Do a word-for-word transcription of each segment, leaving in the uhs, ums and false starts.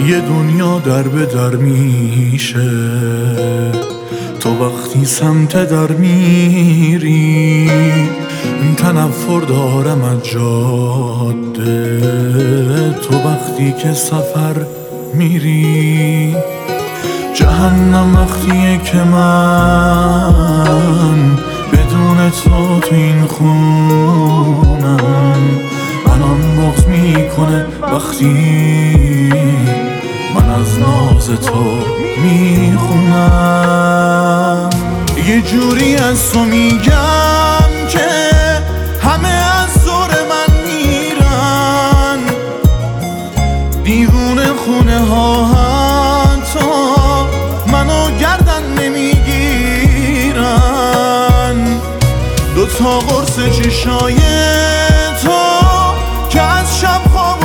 یه دنیا در به در میشه، تو وقتی سمت در میری تنفر دارم از جاده، تو وقتی که سفر میری جهنم وقتیه که من بدون تو تو این خونم، منم بغض میکنه وقتی من از ناز تو میخونم. یه جوری از تو میگم که همه از زور من میرن، دیوونه خونه ها حتی منو گردن نمیگیرن، دوتا قرص چشای تو که از شب خوابو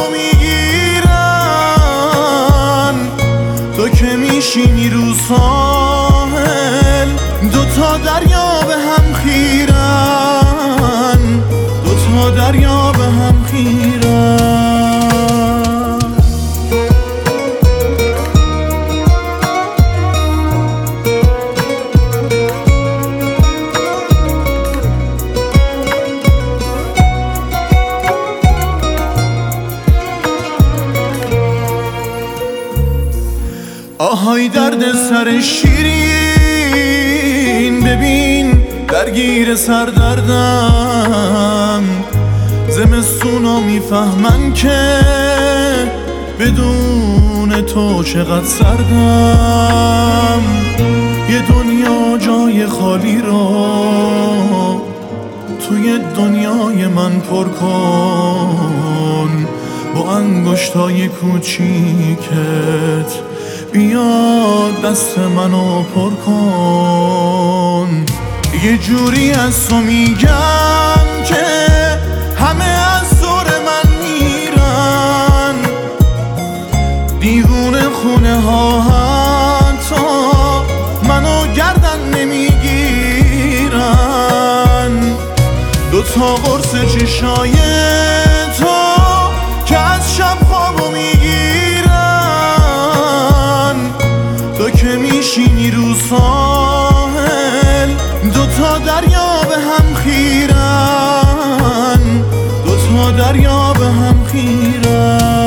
میگیرن، تو که میشینی رو ساحل دوتا دریا به هم خیرن، دوتا دریا به هم خیرن. آهای درد سر شیرین، ببین درگیر سردردم، زمستونا میفهمن که بدون تو چقدر سردم. یه دنیا جای خالی رو توی دنیای من پر کن، با انگشتای کوچیکت بیا دست منو پر کن. یه جوری از تو میگم که همه از زور من میرن، دیوونه خونه ها حتی منو گردن نمیگیرن، دوتا قرص چشای تو که از شب خوابو میگیرن، تو که میشینی رو ساحل دوتا دریا به هم خیرن، دوتا دریا به هم خیرن.